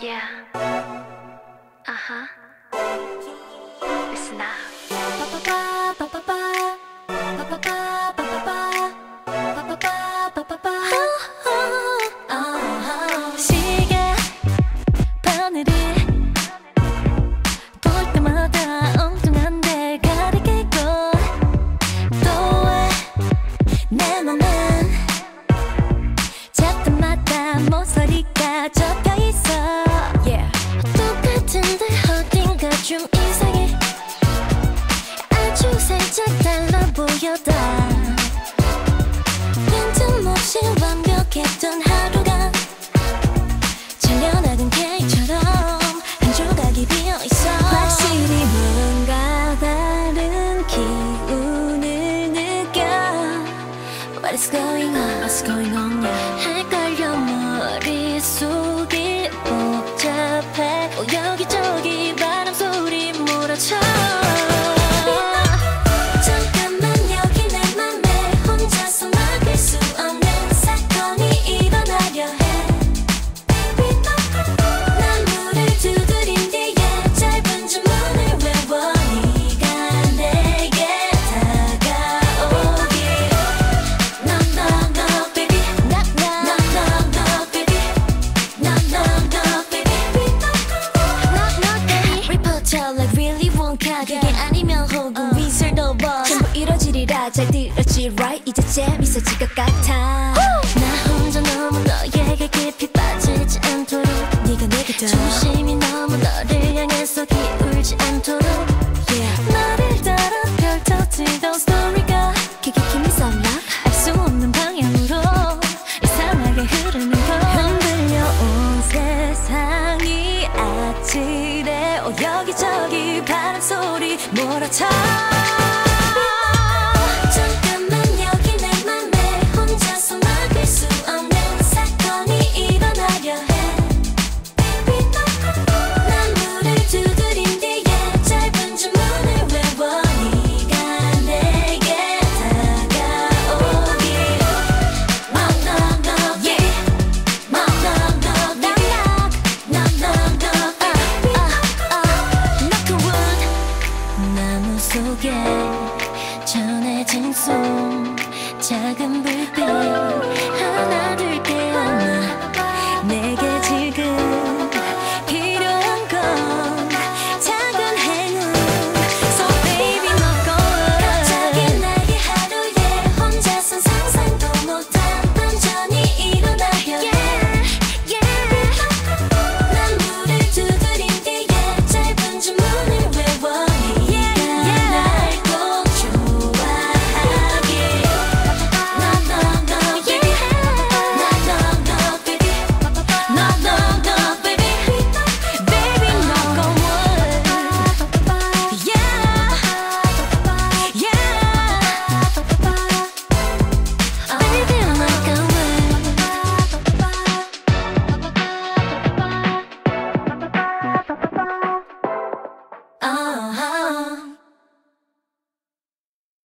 Yeah. Uh-huh. Listen up. 시계 바늘이 볼 때마다 엉뚱한 데 가리키고 또 왜 내 맘은 잡다마다 모서리가 접혀있어 yeah. 똑같은데 어딘가 좀 이상해 아주 살짝 달라 보여다 빈틈없이 완벽했던 하루가 잘려나간 케이크처럼 한 조각이 비어있어 확실히 뭔가 다른 기운을 느껴 What is going on? What's going on? Yeah. 헷갈려 머릿속이 복잡해 여기저기 바람소리 몰아쳐 잠깐만 여기 내 맘에 혼자서 막을 수 없는 사건이 일어나려 해 난 문을 두드린 뒤에 짧은 주문을 외워 네가 내게 다가오길 Knock knock knock baby Knock knock knock knock baby Knock knock knock baby Knock knock baby Reporter like Willy Wonka 그게 아니면 혹은 위설 노버 전부 이뤄지리라 잘 들었지 right 이제 재밌어질 것 같아 나 혼자 너무 너에게 깊이 빠지지 않도록 네가 내게 더 중심이 너무 너를 향해서 기울지 않도록 yeah. 나를 따라 별 터지던 스토리가 기기킴이 썰라 알 수 없는 방향으로 이상하게 흐르는 걸 흔들려 온 세상이 아찔해 여기저기 바람소리 몰아쳐